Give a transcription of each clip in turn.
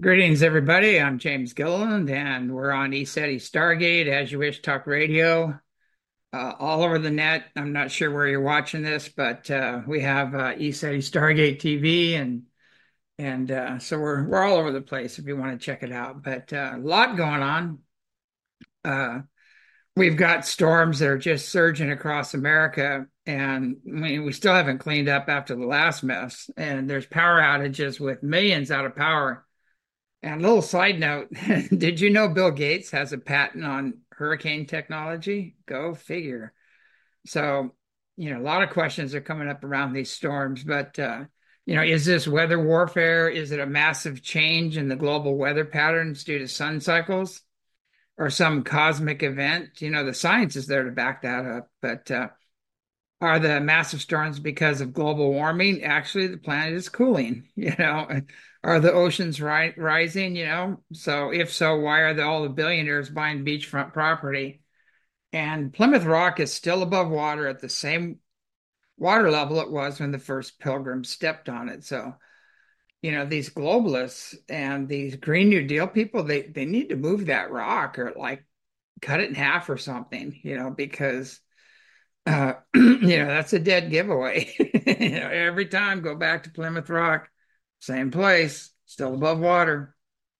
Greetings, everybody. I'm James Gilliland, and we're on ECETI Stargate, As You Wish Talk Radio, all over the net. I'm not sure where you're watching this, but we have ECETI Stargate TV, and so we're all over the place if you want to check it out. But a lot going on. Uh, we've got storms that are just surging across America, and we still haven't cleaned up after the last mess. And there's power outages with millions out of power. And a little side note, did you know Bill Gates has a patent on hurricane technology? Go figure. So, a lot of questions are coming up around these storms, but is this weather warfare? Is it a massive change in the global weather patterns due to sun cycles or some cosmic event? The science is there to back that up, but are the massive storms because of global warming? Actually, the planet is cooling, Are the oceans rising, So if so, why are all the billionaires buying beachfront property? And Plymouth Rock is still above water at the same water level it was when the first pilgrims stepped on it. So, these globalists and these Green New Deal people, they need to move that rock or like cut it in half or something, because that's a dead giveaway. Every time go back to Plymouth Rock, same place, still above water.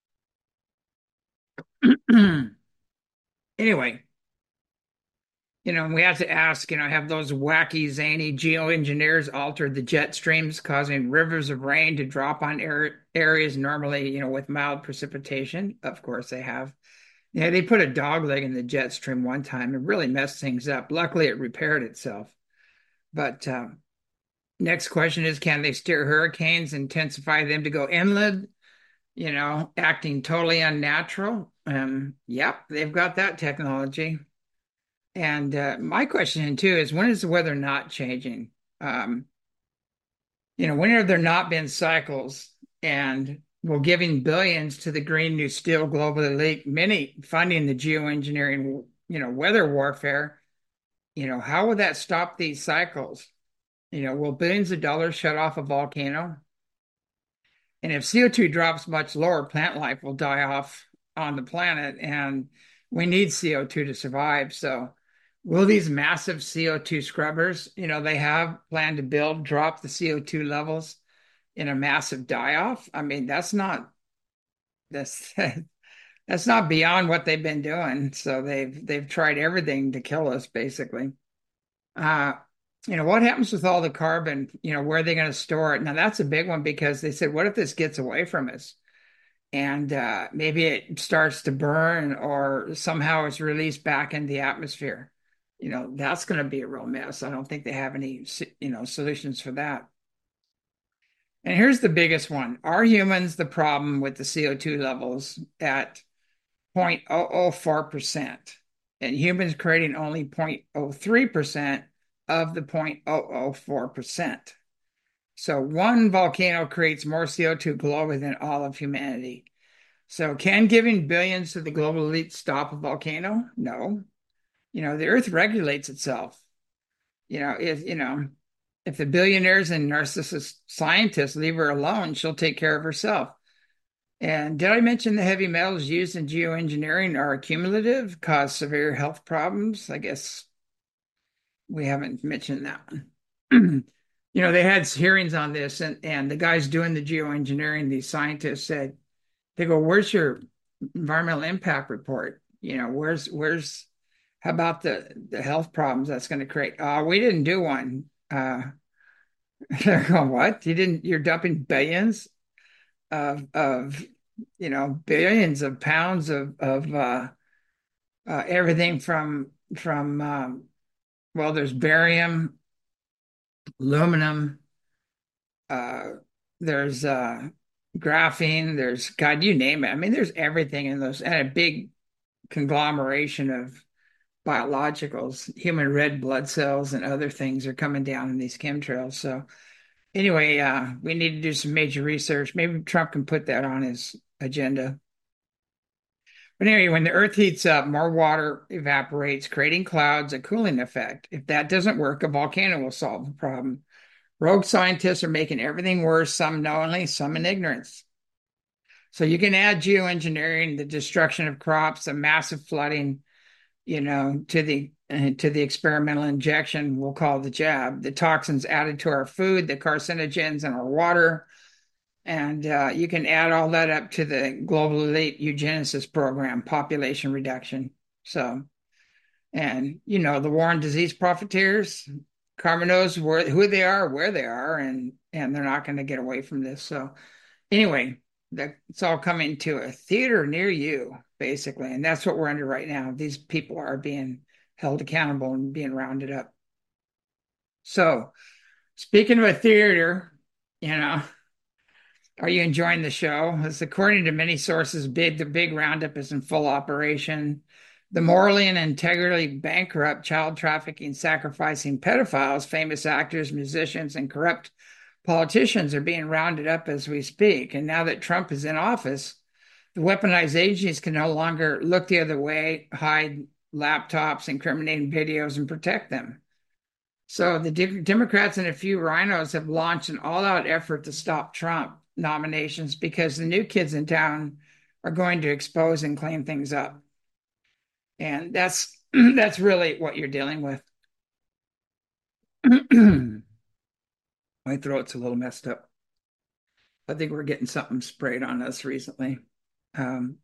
Anyway, we have to ask, have those wacky, zany geoengineers altered the jet streams, causing rivers of rain to drop on areas normally, with mild precipitation? Of course they have. Yeah, they put a dog leg in the jet stream one time and really messed things up. Luckily, it repaired itself. But next question is, can they steer hurricanes, intensify them to go inland, acting totally unnatural? Yep, they've got that technology. And my question too is, when is the weather not changing? Um, when have there not been cycles? And we're giving billions to the Green New Steel global elite, many funding the geoengineering, weather warfare. How would that stop these cycles? Will billions of dollars shut off a volcano? And if CO2 drops much lower, plant life will die off on the planet, and we need CO2 to survive. So, will these massive CO2 scrubbers, they have planned to build, drop the CO2 levels in a massive die-off? I mean, that's that's not beyond what they've been doing. So they've tried everything to kill us, basically. Uh, what happens with all the carbon? Where are they going to store it? Now, that's a big one because they said, what if this gets away from us and maybe it starts to burn or somehow it's released back in the atmosphere? That's going to be a real mess. I don't think they have any, solutions for that. And here's the biggest one. Are humans the problem with the CO2 levels at 0.004%? And humans creating only 0.03% of the 0.004%. So one volcano creates more CO2 globally than all of humanity. So can giving billions to the global elite stop a volcano? No. The earth regulates itself. If the billionaires and narcissist scientists leave her alone, she'll take care of herself. And did I mention the heavy metals used in geoengineering are cumulative, cause severe health problems? I guess we haven't mentioned that one. They had hearings on this, and the guys doing the geoengineering, these scientists said, they go, "Where's your environmental impact report? Where's how about the health problems that's going to create?" We didn't do one. They're going, "What? You didn't? You're dumping billions of billions of pounds of everything from well, there's barium, aluminum, uh, there's graphene, there's God, you name it. I mean, there's everything in those, and a big conglomeration of biologicals, human red blood cells, and other things are coming down in these chemtrails. So anyway, we need to do some major research. Maybe Trump can put that on his agenda. But anyway, when the Earth heats up, more water evaporates, creating clouds, a cooling effect. If that doesn't work, a volcano will solve the problem. Rogue scientists are making everything worse, some knowingly, some in ignorance. So you can add geoengineering, the destruction of crops, the massive flooding, to the experimental injection we'll call the jab, the toxins added to our food, the carcinogens in our water, and you can add all that up to the global elite eugenicist program, population reduction. So, and the war on disease profiteers, Karma knows who they are, where they are, and they're not going to get away from this. So anyway, it's all coming to a theater near you, basically. And that's what we're under right now. These people are being held accountable and being rounded up. So, speaking of a theater, you know, are you enjoying the show? As according to many sources, the big roundup is in full operation. The morally and integrally bankrupt, child trafficking, sacrificing pedophiles, famous actors, musicians, and corrupt politicians are being rounded up as we speak. And now that Trump is in office, the weaponized agencies can no longer look the other way, hide laptops, incriminating videos, and protect them. So the Democrats and a few rhinos have launched an all-out effort to stop Trump nominations because the new kids in town are going to expose and clean things up. And that's that's really what you're dealing with. My throat's a little messed up. I think we're getting something sprayed on us recently. Um,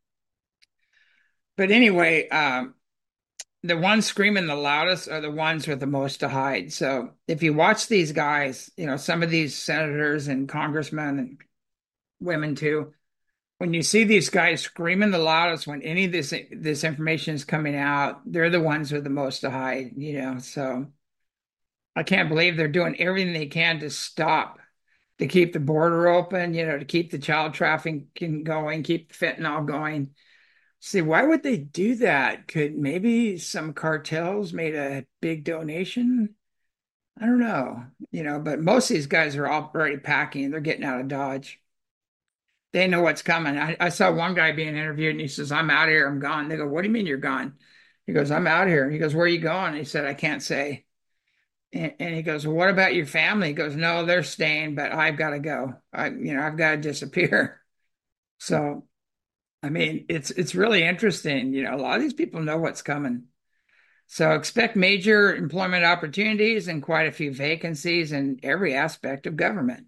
but anyway, the ones screaming the loudest are the ones with the most to hide. So if you watch these guys, some of these senators and congressmen and women too, when you see these guys screaming the loudest when any of this information is coming out, they're the ones with the most to hide. So I can't believe they're doing everything they can to keep the border open, to keep the child trafficking going, keep the fentanyl going. See, why would they do that? Could maybe some cartels made a big donation? I don't know, but most of these guys are already packing. They're getting out of Dodge. They know what's coming. I saw one guy being interviewed and he says, I'm out of here. I'm gone. They go, what do you mean you're gone? He goes, I'm out here. He goes, where are you going? He said, I can't say. And he goes, well, what about your family? He goes, no, they're staying, but I've got to go. I've got to disappear. So, I mean, it's really interesting. A lot of these people know what's coming. So expect major employment opportunities and quite a few vacancies in every aspect of government.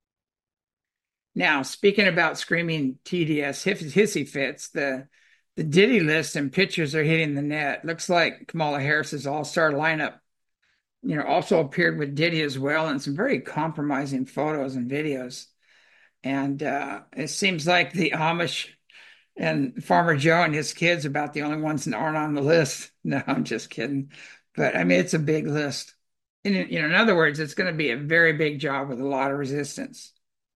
Now, speaking about screaming TDS hissy fits, the Diddy list and pictures are hitting the net. Looks like Kamala Harris's all-star lineup, also appeared with Diddy as well, and some very compromising photos and videos. And it seems like the Amish and Farmer Joe and his kids are about the only ones that aren't on the list. No, I'm just kidding. But I mean, it's a big list. In other words, it's going to be a very big job with a lot of resistance.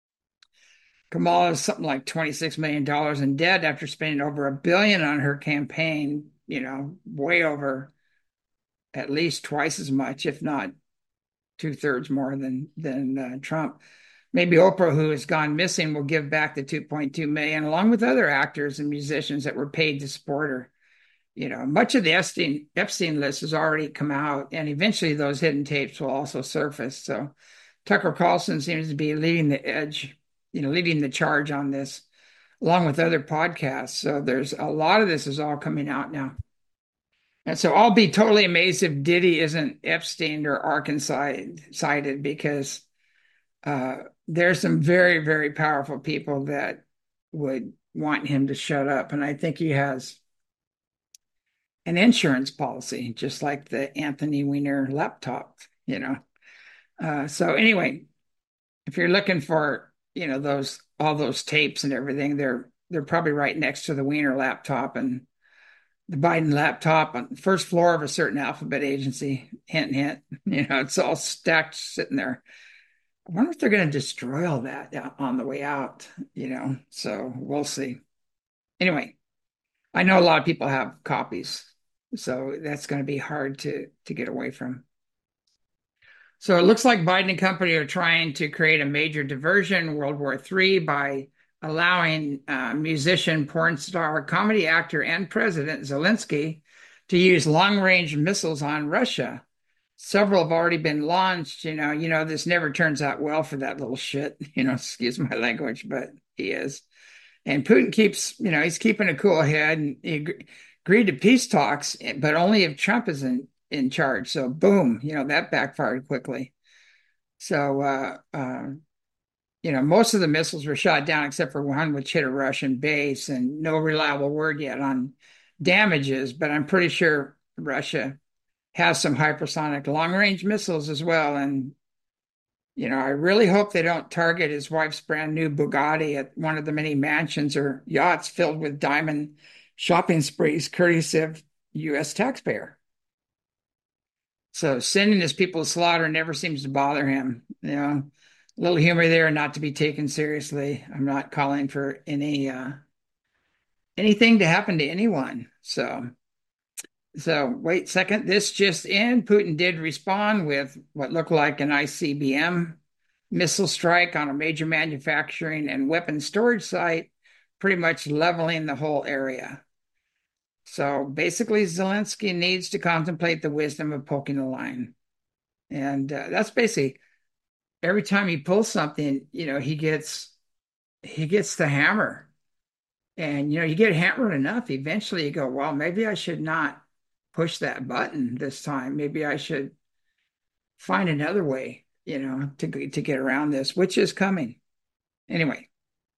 Kamala is something like $26 million in debt after spending over $1 billion on her campaign, way over at least twice as much, if not two-thirds more than Trump. Maybe Oprah, who has gone missing, will give back the 2.2 million, along with other actors and musicians that were paid to support her. Much of the Epstein list has already come out, and eventually those hidden tapes will also surface. So Tucker Carlson seems to be leading the charge on this, along with other podcasts. So there's a lot of this is all coming out now. And so I'll be totally amazed if Diddy isn't Epstein or Arkansas cited, because there's some very, very powerful people that would want him to shut up. And I think he has an insurance policy, just like the Anthony Weiner laptop. So anyway, if you're looking for, all those tapes and everything, they're probably right next to the Weiner laptop and the Biden laptop on the first floor of a certain alphabet agency. Hint, hint. It's all stacked sitting there. I wonder if they're going to destroy all that on the way out. So we'll see. Anyway, I know a lot of people have copies, so that's going to be hard to get away from. So it looks like Biden and company are trying to create a major diversion, World War III, by allowing musician, porn star, comedy actor, and President Zelensky to use long-range missiles on Russia. Several have already been launched. This never turns out well for that little shit. Excuse my language, but he is. And Putin keeps, he's keeping a cool head, and he agreed to peace talks, but only if Trump is in charge. So boom, that backfired quickly. So most of the missiles were shot down except for one which hit a Russian base, and no reliable word yet on damages, but I'm pretty sure Russia has some hypersonic long range missiles as well. And, I really hope they don't target his wife's brand new Bugatti at one of the many mansions or yachts filled with diamond shopping sprees, courtesy of U.S. taxpayer. So sending his people to slaughter never seems to bother him. A little humor there, not to be taken seriously. I'm not calling for anything to happen to anyone. So wait a second. This just in. Putin did respond with what looked like an ICBM missile strike on a major manufacturing and weapons storage site, pretty much leveling the whole area. So basically, Zelensky needs to contemplate the wisdom of poking the line. And that's basically every time he pulls something, he gets the hammer. And you get hammered enough, eventually you go, well, maybe I should not push that button this time. Maybe I should find another way, to get around this, which is coming. Anyway,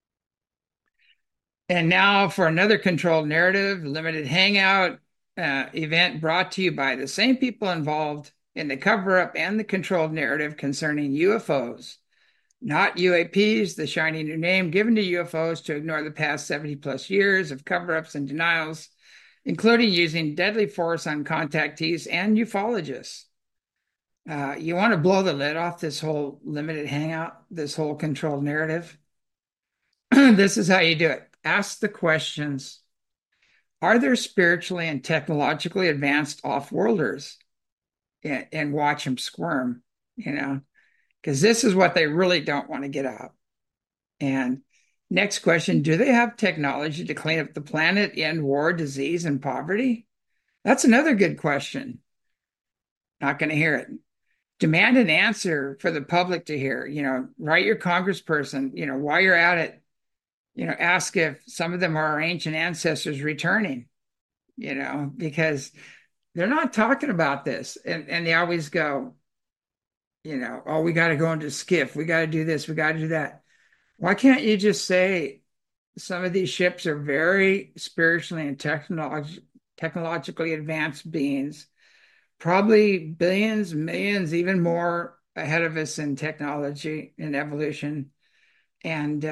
and now for another controlled narrative, limited hangout event brought to you by the same people involved in the cover up and the controlled narrative concerning UFOs, not UAPs, the shiny new name given to UFOs to ignore the past 70 plus years of cover ups and denials, including using deadly force on contactees and ufologists. You want to blow the lid off this whole limited hangout, this whole controlled narrative? This is how you do it. Ask the questions. Are there spiritually and technologically advanced off-worlders? And watch them squirm, because this is what they really don't want to get out. And next question, do they have technology to clean up the planet, end war, disease, and poverty? That's another good question. Not going to hear it. Demand an answer for the public to hear. Write your congressperson, while you're at it, ask if some of them are our ancient ancestors returning, because they're not talking about this. And they always go, oh, we got to go into skiff. We got to do this. We got to do that. Why can't you just say some of these ships are very spiritually and technologically advanced beings, probably billions, millions, even more ahead of us in technology and evolution. And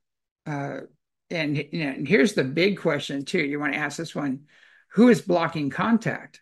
here's the big question too. You want to ask this one: who is blocking contact?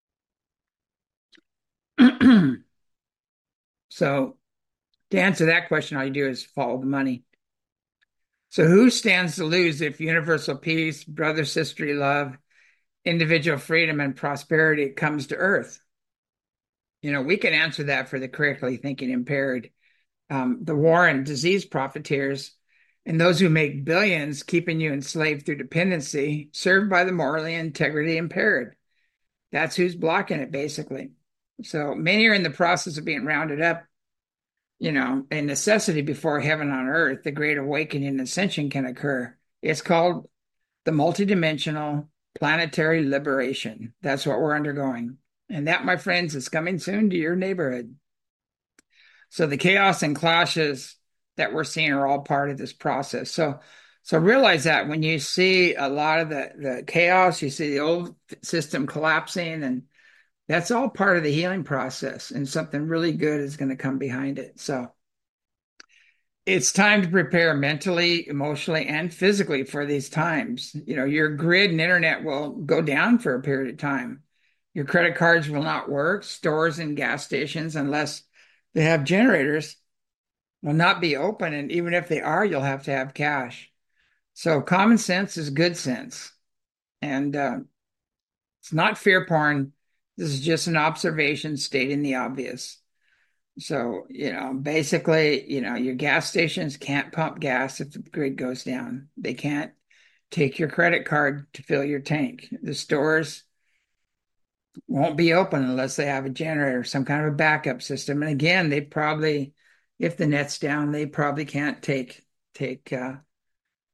So to answer that question, all you do is follow the money. So who stands to lose if universal peace, brother, sisterly love, individual freedom, and prosperity comes to Earth? We can answer that for the correctly thinking impaired. The war and disease profiteers and those who make billions, keeping you enslaved through dependency, served by the morally integrity impaired. That's who's blocking it, basically. So many are in the process of being rounded up, a necessity before heaven on earth, the great awakening and ascension can occur. It's called the multidimensional planetary liberation. That's what we're undergoing. And that, my friends, is coming soon to your neighborhood. So the chaos and clashes that we're seeing are all part of this process. So realize that when you see a lot of the chaos, you see the old system collapsing, and that's all part of the healing process, and something really good is going to come behind it. So it's time to prepare mentally, emotionally, and physically for these times. Your grid and internet will go down for a period of time. Your credit cards will not work. Stores and gas stations, unless they have generators, will not be open. And even if they are, you'll have to have cash. So common sense is good sense. And it's not fear porn. This is just an observation stating the obvious. So, basically, your gas stations can't pump gas if the grid goes down. They can't take your credit card to fill your tank. The stores won't be open unless they have a generator, some kind of a backup system. And again, they probably, if the net's down, they probably can't take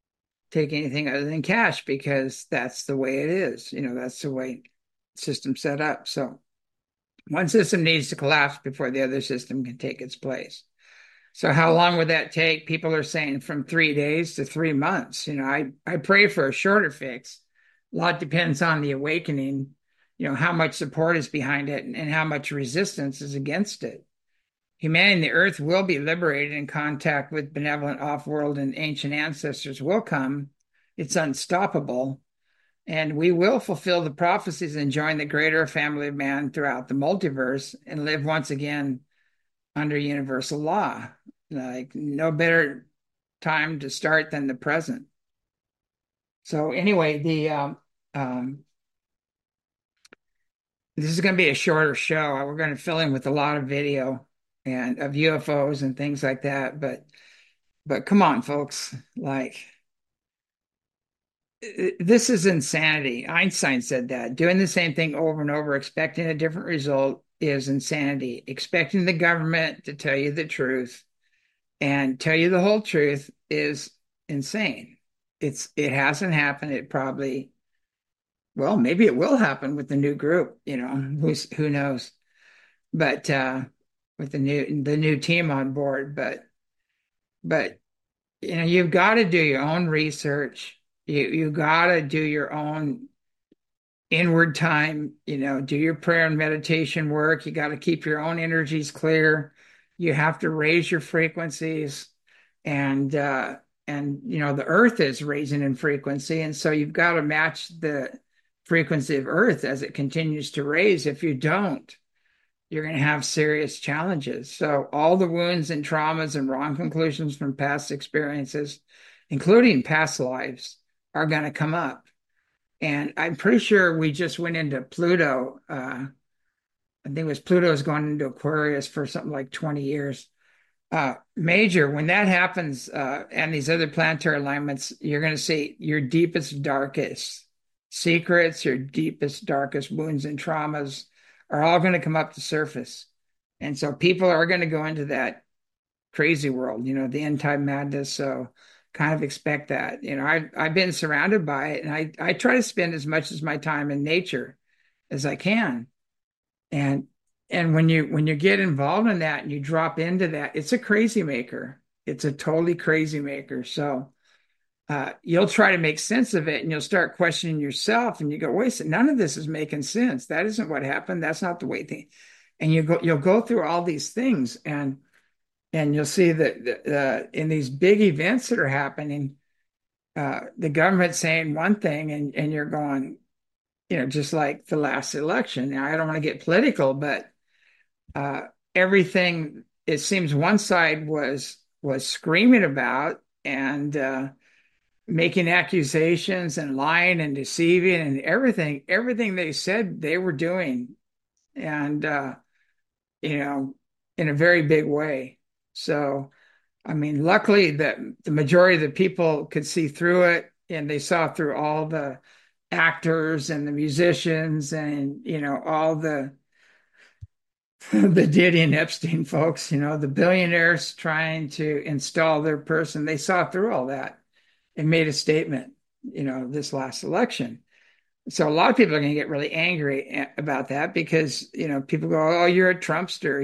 take anything other than cash because that's the way it is. That's the way the system's set up. So one system needs to collapse before the other system can take its place. So how long would that take? People are saying from 3 days to 3 months. I pray for a shorter fix. A lot depends on the awakening, how much support is behind it and how much resistance is against it. Humanity and the earth will be liberated, and contact with benevolent off-world and ancient ancestors will come. It's unstoppable. And we will fulfill the prophecies and join the greater family of man throughout the multiverse and live once again under universal law. Like no better time to start than the present. So anyway, this is going to be a shorter show. We're going to fill in with a lot of video and of UFOs and things like that. But come on, folks, like this is insanity. Einstein said that doing the same thing over and over, expecting a different result, is insanity. Expecting the government to tell you the truth and tell you the whole truth is insane. It hasn't happened. It probably, well, maybe it will happen with the new group. Who knows? But with the new team on board, but you've got to do your own research. You got to do your own inward time. Do your prayer and meditation work. You got to keep your own energies clear. You have to raise your frequencies, and the earth is raising in frequency, and so you've got to match the frequency of earth as it continues to raise. If you don't, you're going to have serious challenges. So all the wounds and traumas and wrong conclusions from past experiences, including past lives, are going to come up. And I'm pretty sure we just went into Pluto. I think it was Pluto's going into Aquarius for something like 20 years. Major, when that happens, and these other planetary alignments, you're going to see your deepest, darkest secrets, your deepest, darkest wounds and traumas are all going to come up to surface. And so people are going to go into that crazy world, the end time madness. So kind of expect that. I've been surrounded by it, and I try to spend as much as my time in nature as I can. And when you get involved in that and you drop into that, it's a crazy maker. It's a totally crazy maker. So you'll try to make sense of it, and you'll start questioning yourself, and you go, wait a second, none of this is making sense. That isn't what happened. That's not the way things. And you'll go through all these things, and you'll see that in these big events that are happening, the government's saying one thing, and you're going, just like the last election. Now, I don't want to get political, but everything, it seems one side was screaming about and making accusations and lying and deceiving and everything they said they were doing, and in a very big way. So I mean, luckily the majority of the people could see through it, and they saw through all the actors and the musicians and all the the Diddy and Epstein folks, the billionaires trying to install their person. They saw through all that and made a statement, this last election. So a lot of people are going to get really angry about that because, people go, oh, you're a Trumpster,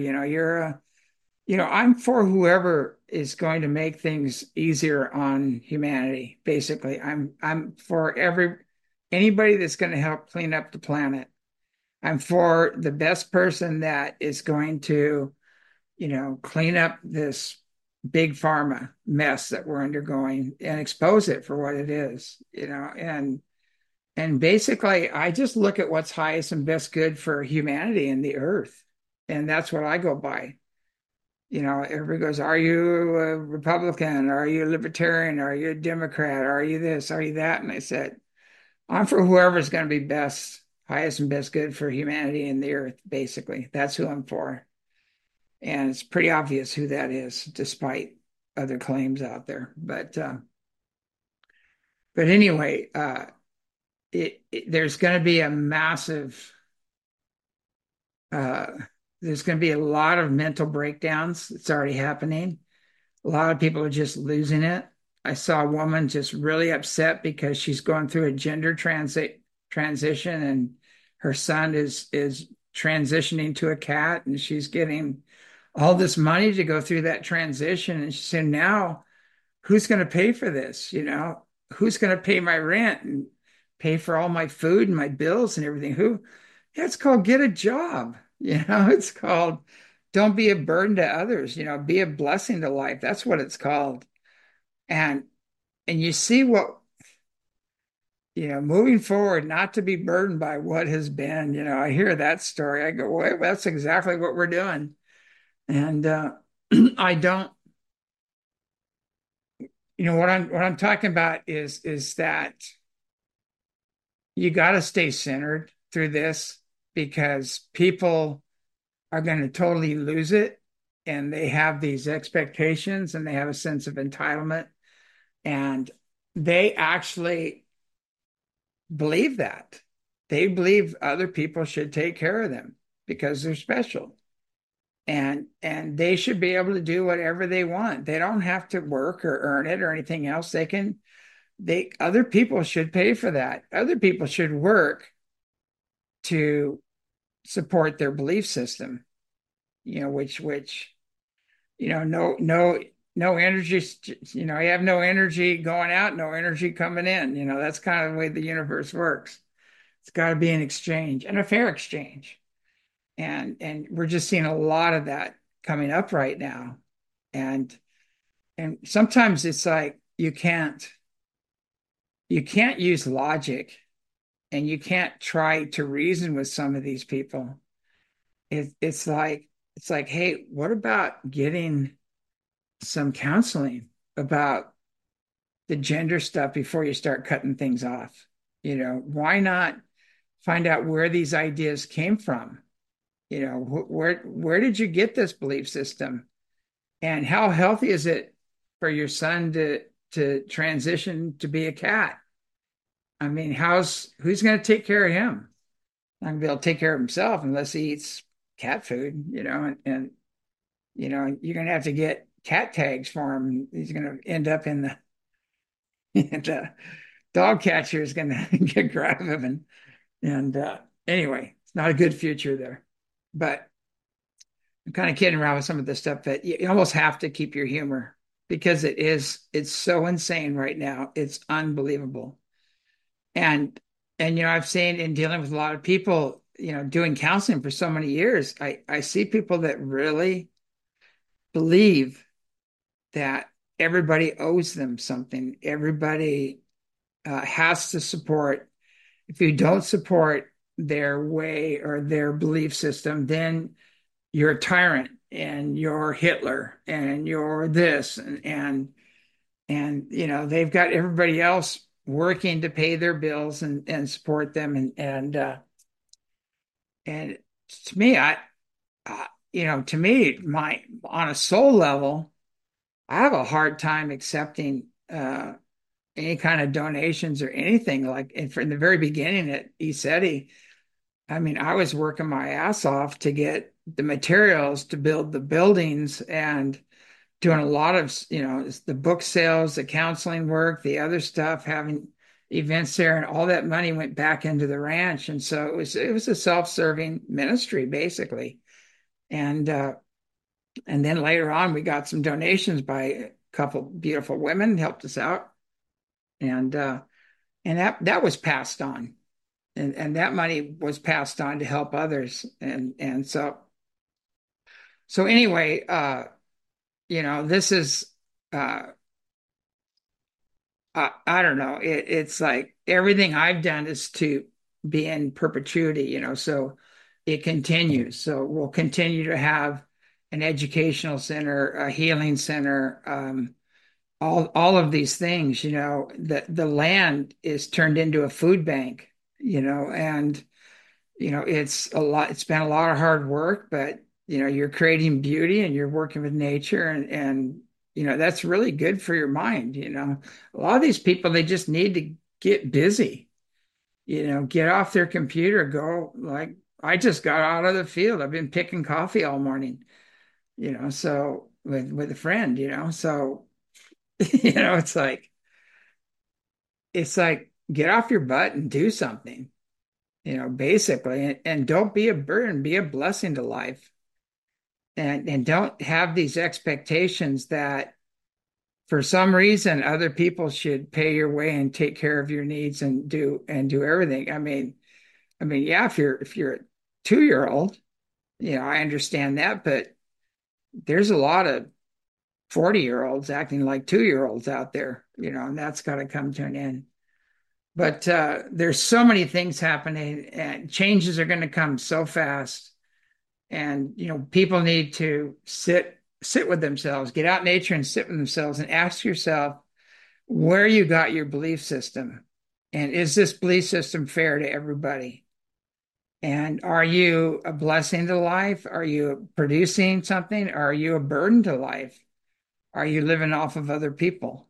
I'm for whoever is going to make things easier on humanity. Basically, I'm for anybody that's going to help clean up the planet. I'm for the best person that is going to, clean up this big pharma mess that we're undergoing and expose it for what it is, and basically I just look at what's highest and best good for humanity and the earth. And that's what I go by. Everybody goes, are you a Republican? Are you a Libertarian? Are you a Democrat? Are you this? Are you that? And I said, I'm for whoever's going to be best, highest and best good for humanity and the earth, basically. That's who I'm for. And it's pretty obvious who that is, despite other claims out there. But anyway, there's going to be a massive, uh, there's going to be a lot of mental breakdowns. It's already happening. A lot of people are just losing it. I saw a woman just really upset because she's going through a transition, and her son is transitioning to a cat, and she's getting all this money to go through that transition. And she said, now who's going to pay for this? Who's going to pay my rent and pay for all my food and my bills and everything? Yeah, it's called get a job. It's called don't be a burden to others, be a blessing to life. That's what it's called. And you see what, moving forward, not to be burdened by what has been. I hear that story. I go, well, that's exactly what we're doing. And I don't, what I'm talking about is that you got to stay centered through this, because people are going to totally lose it, and they have these expectations and they have a sense of entitlement, and they actually believe that. They believe other people should take care of them because they're special, and they should be able to do whatever they want. They don't have to work or earn it or anything else. They other people should pay for that. Other people should work to support their belief system, which no energy, you have no energy going out, no energy coming in. That's kind of the way the universe works. It's got to be an exchange, and a fair exchange. And we're just seeing a lot of that coming up right now. And sometimes it's like you can't use logic, and you can't try to reason with some of these people. It's like, hey, what about getting some counseling about the gender stuff before you start cutting things off? Why not find out where these ideas came from? Where did you get this belief system, and how healthy is it for your son to transition to be a cat? I mean, who's going to take care of him? Not going to be able to take care of himself unless he eats cat food, and you're going to have to get cat tags for him. He's going to end up in the, the dog catcher is going to get grab of him. And anyway, it's not a good future there. But I'm kind of kidding around with some of the stuff that you almost have to keep your humor, because it's so insane right now. It's unbelievable. And I've seen, in dealing with a lot of people, doing counseling for so many years, I see people that really believe that everybody owes them something. Everybody has to support. If you don't support their way or their belief system, then you're a tyrant, and you're Hitler, and you're this, and they've got everybody else working to pay their bills and support them, and to me, my on a soul level, I have a hard time accepting any kind of donations or anything. Like, and from the very beginning at ECETI, I mean, I was working my ass off to get the materials to build the buildings, and doing a lot of, the book sales, the counseling work, the other stuff, having events there, and all that money went back into the ranch. And so it was a self-serving ministry, basically. And then later on, we got some donations by a couple beautiful women, helped us out, and that was passed on, and that money was passed on to help others, and so anyway, this is I don't know. It's like everything I've done is to be in perpetuity, so it continues. So we'll continue to have an educational center, a healing center, all of these things. The land is turned into a food bank, and it's been a lot of hard work, but you're creating beauty, and you're working with nature, and that's really good for your mind. A lot of these people, they just need to get busy, get off their computer, go, like, I just got out of the field. I've been picking coffee all morning, so with a friend, so It's like get off your butt and do something, basically, and don't be a burden, be a blessing to life. And don't have these expectations that for some reason other people should pay your way and take care of your needs and do everything. I mean, yeah, if you're a 2-year old, I understand that, but there's a lot of 40-year olds acting like 2-year-olds out there, and that's got to come to an end. But there's so many things happening, and changes are going to come so fast. And people need to sit with themselves, get out in nature and sit with themselves, and ask yourself where you got your belief system, and is this belief system fair to everybody? And are you a blessing to life? Are you producing something? Are you a burden to life? Are you living off of other people?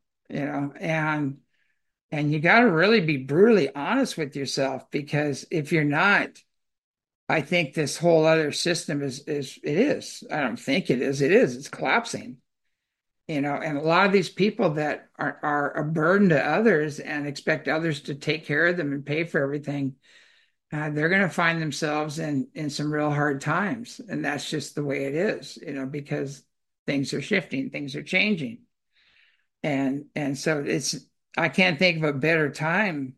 And you got to really be brutally honest with yourself, because if you're not, I think this whole other system is it is. I don't think it is. It is. It's collapsing. And a lot of these people that are a burden to others and expect others to take care of them and pay for everything, they're going to find themselves in some real hard times. And that's just the way it is, because things are shifting, things are changing. And so I can't think of a better time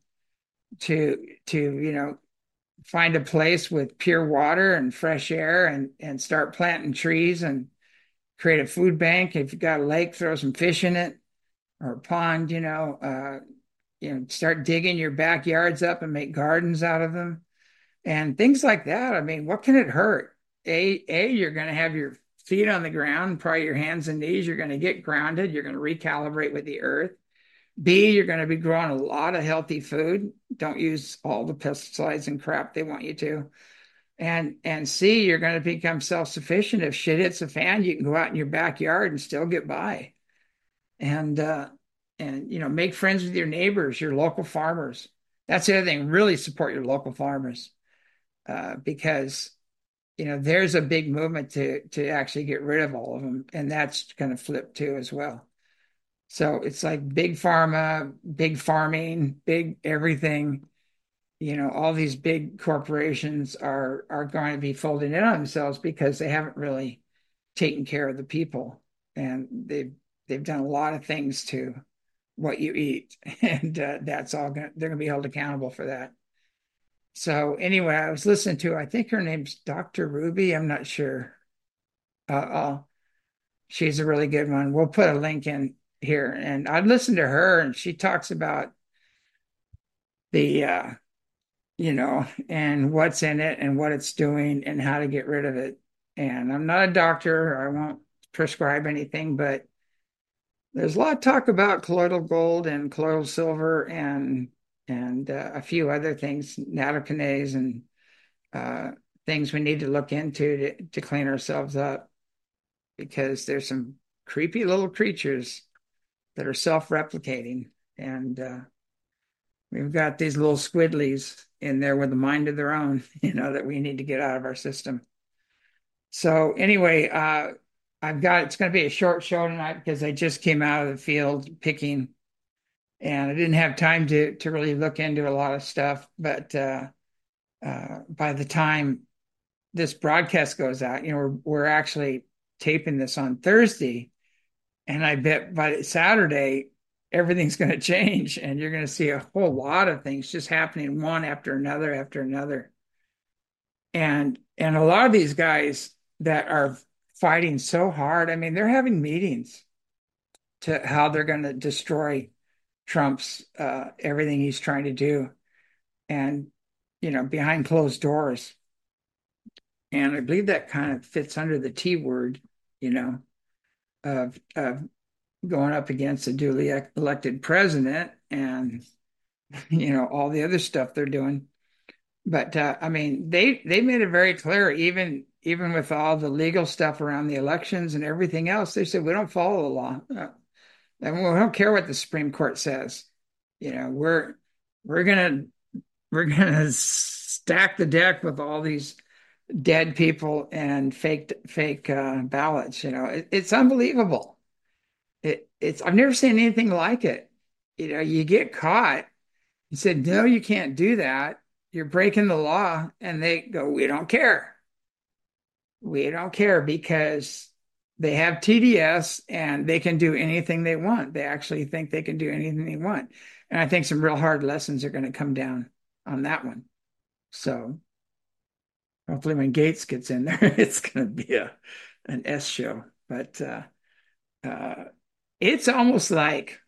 to find a place with pure water and fresh air and start planting trees and create a food bank. If you've got a lake, throw some fish in it, or a pond, start digging your backyards up and make gardens out of them and things like that. I mean, what can it hurt? You're going to have your feet on the ground, probably your hands and knees. You're going to get grounded. You're going to recalibrate with the earth. B, you're going to be growing a lot of healthy food. Don't use all the pesticides and crap they want you to. And C, you're going to become self-sufficient. If shit hits the fan, you can go out in your backyard and still get by. And make friends with your neighbors, your local farmers. That's the other thing. Really support your local farmers, because there's a big movement to actually get rid of all of them, and that's going to flip too as well. So it's like big pharma, big farming, big everything. All these big corporations are going to be folding in on themselves because they haven't really taken care of the people, and they've done a lot of things to what you eat, and that's all they're going to be held accountable for that. So anyway, I was listening to, I think her name's Dr. Ruby. I'm not sure. She's a really good one. We'll put a link in here, and I've listened to her, and she talks about the and what's in it and what it's doing and how to get rid of it. And I'm not a doctor, I won't prescribe anything, but there's a lot of talk about colloidal gold and colloidal silver and a few other things, nattokinase and uh, things we need to look into to clean ourselves up, because there's some creepy little creatures that are self-replicating, and we've got these little squidlies in there with a mind of their own, that we need to get out of our system. So anyway, it's going to be a short show tonight because I just came out of the field picking, and I didn't have time to really look into a lot of stuff. But by the time this broadcast goes out, we're actually taping this on Thursday, and I bet by Saturday everything's going to change, and you're going to see a whole lot of things just happening one after another after another. And a lot of these guys that are fighting so hard, I mean, they're having meetings to how they're going to destroy Trump's everything he's trying to do, and behind closed doors. And I believe that kind of fits under the T word, of going up against a duly elected president and all the other stuff they're doing. But I mean, they made it very clear, even with all the legal stuff around the elections and everything else. They said we don't follow the law, and we don't care what the Supreme Court says. We're gonna stack the deck with all these dead people and fake ballots. It's unbelievable. It's I've never seen anything like it. You know, you get caught. You said, no, you can't do that. You're breaking the law. And they go, we don't care. We don't care because they have TDS and they can do anything they want. They actually think they can do anything they want. And I think some real hard lessons are going to come down on that one. So hopefully when Gates gets in there, it's going to be an S show. But uh, it's almost like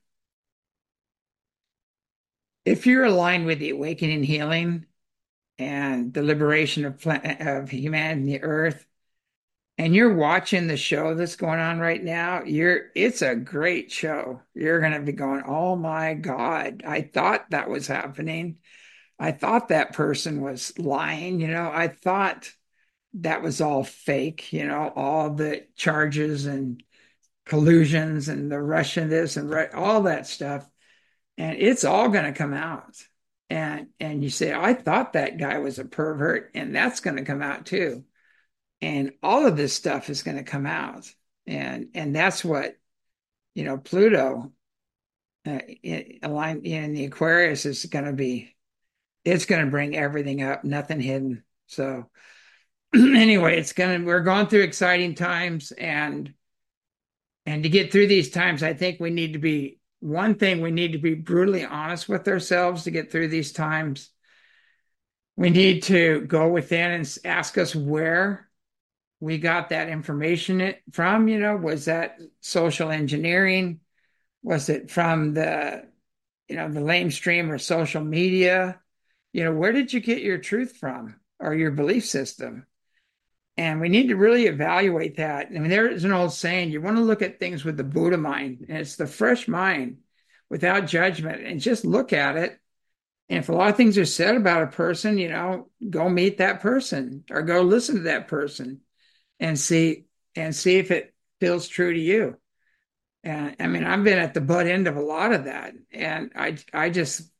if you're aligned with the awakening healing and the liberation of humanity and the earth, and you're watching the show that's going on right now, it's a great show. You're going to be going, "Oh my God, I thought that was happening. I thought that person was lying, I thought that was all fake, all the charges and collusions and the Russian this and all that stuff. And it's all going to come out. And you say, I thought that guy was a pervert, and that's going to come out too. And all of this stuff is going to come out. And that's what, Pluto aligned in the Aquarius is going to be, it's going to bring everything up, nothing hidden. So anyway, we're going through exciting times, and to get through these times, I think we need to be one thing, we need to be brutally honest with ourselves to get through these times. We need to go within and ask us where we got that information from. Was that social engineering? Was it from the lamestream or social media? Where did you get your truth from or your belief system? And we need to really evaluate that. I mean, there is an old saying, you want to look at things with the Buddha mind, and it's the fresh mind without judgment, and just look at it. And if a lot of things are said about a person, go meet that person or go listen to that person and see if it feels true to you. And I mean, I've been at the butt end of a lot of that. And I just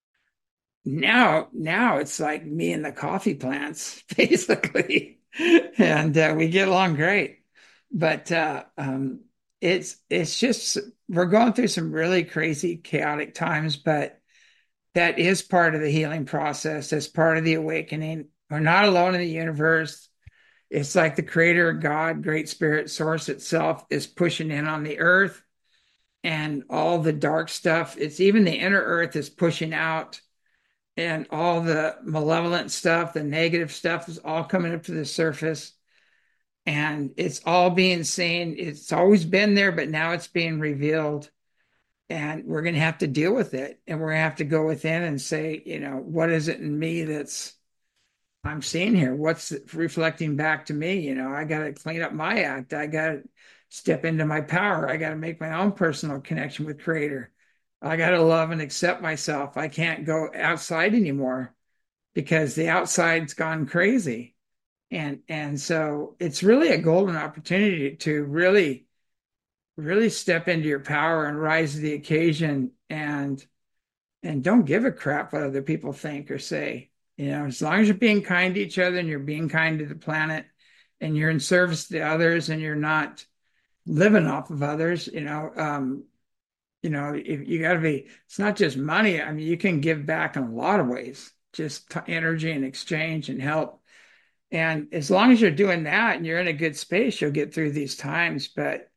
now it's like me and the coffee plants, basically. And we get along great. But it's just we're going through some really crazy, chaotic times, but that is part of the healing process. That's part of the awakening. We're not alone in the universe. It's like the creator, God, great spirit, source itself is pushing in on the earth, and all the dark stuff. It's even the inner earth is pushing out, and all the malevolent stuff, the negative stuff is all coming up to the surface, and it's all being seen. It's always been there, but now it's being revealed, and we're going to have to deal with it. And we're going to have to go within and say, what is it in me that's I'm seeing here? What's reflecting back to me? I got to clean up my act. I got to step into my power. I got to make my own personal connection with Creator. I got to love and accept myself. I can't go outside anymore because the outside's gone crazy. And so it's really a golden opportunity to really, really step into your power and rise to the occasion, and don't give a crap what other people think or say. As long as you're being kind to each other and you're being kind to the planet and you're in service to others and you're not living off of others, if you got to be, it's not just money. I mean, you can give back in a lot of ways, just energy and exchange and help. And as long as you're doing that and you're in a good space, you'll get through these times. But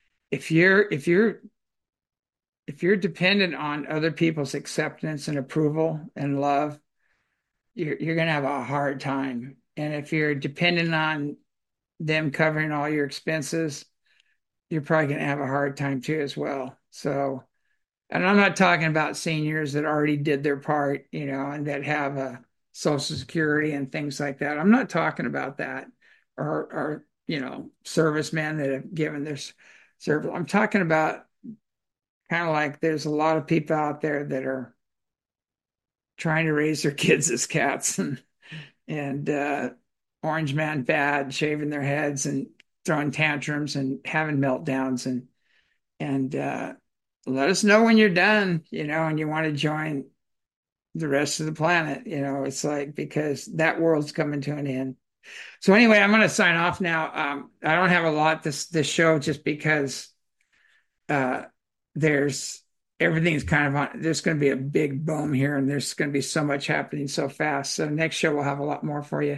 if you're dependent on other people's acceptance and approval and love, you're going to have a hard time. And if you're dependent on them covering all your expenses, you're probably going to have a hard time too as well. So, and I'm not talking about seniors that already did their part, and that have a Social Security and things like that. I'm not talking about that, or servicemen that have given their service. I'm talking about kind of like there's a lot of people out there that are trying to raise their kids as cats, and orange man bad, shaving their heads and throwing tantrums and having meltdowns, and let us know when you're done, and you want to join the rest of the planet. It's like, because that world's coming to an end. So anyway, I'm going to sign off now. I don't have a lot this show, just because uh, there's everything's kind of on. There's going to be a big boom here, and there's going to be so much happening so fast. So next show we'll have a lot more for you.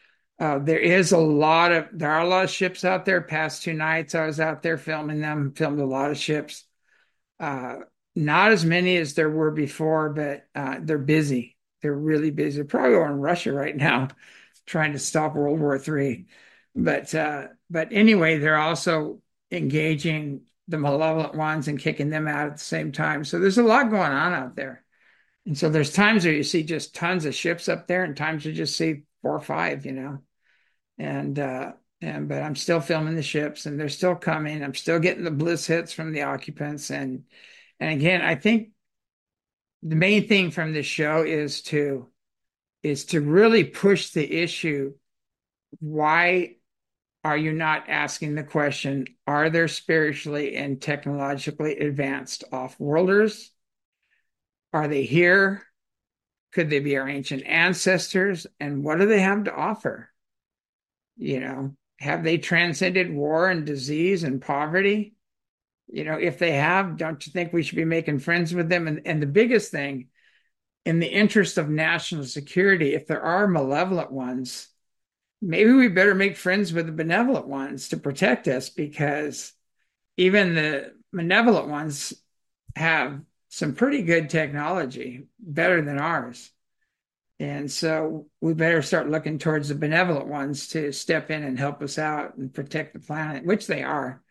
There are a lot of ships out there. Past 2 nights, I was out there filming them, filmed a lot of ships. Uh, Not as many as there were before, but they're busy. They're really busy. They're probably over in Russia right now, trying to stop World War III. But anyway, they're also engaging the malevolent ones and kicking them out at the same time. So there's a lot going on out there. And so there's times where you see just tons of ships up there, and times you just see 4 or 5, and but I'm still filming the ships, and they're still coming. I'm still getting the bliss hits from the occupants, and again, I think the main thing from this show is to really push the issue. Why are you not asking the question, are there spiritually and technologically advanced off-worlders? Are they here? Could they be our ancient ancestors? And what do they have to offer? Have they transcended war and disease and poverty? If they have, don't you think we should be making friends with them? And the biggest thing, in the interest of national security, if there are malevolent ones, maybe we better make friends with the benevolent ones to protect us, because even the benevolent ones have some pretty good technology, better than ours. And so we better start looking towards the benevolent ones to step in and help us out and protect the planet, which they are.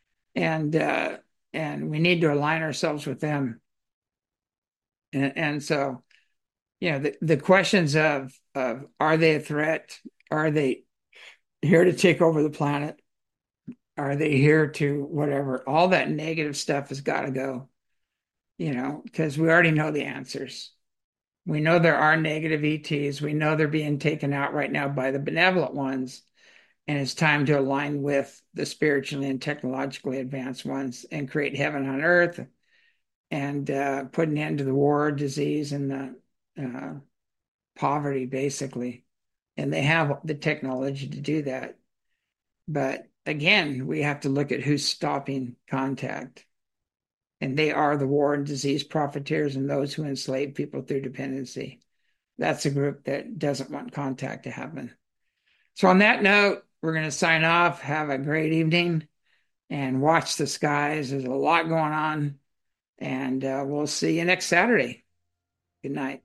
And we need to align ourselves with them. And so, the questions of are they a threat? Are they here to take over the planet? Are they here to whatever? All that negative stuff has got to go, because we already know the answers. We know there are negative ETs. We know they're being taken out right now by the benevolent ones. And it's time to align with the spiritually and technologically advanced ones and create heaven on earth, and put an end to the war, disease, and the poverty, basically. And they have the technology to do that. But again, we have to look at who's stopping contact. And they are the war and disease profiteers and those who enslave people through dependency. That's a group that doesn't want contact to happen. So on that note, we're going to sign off. Have a great evening and watch the skies. There's a lot going on. And we'll see you next Saturday. Good night.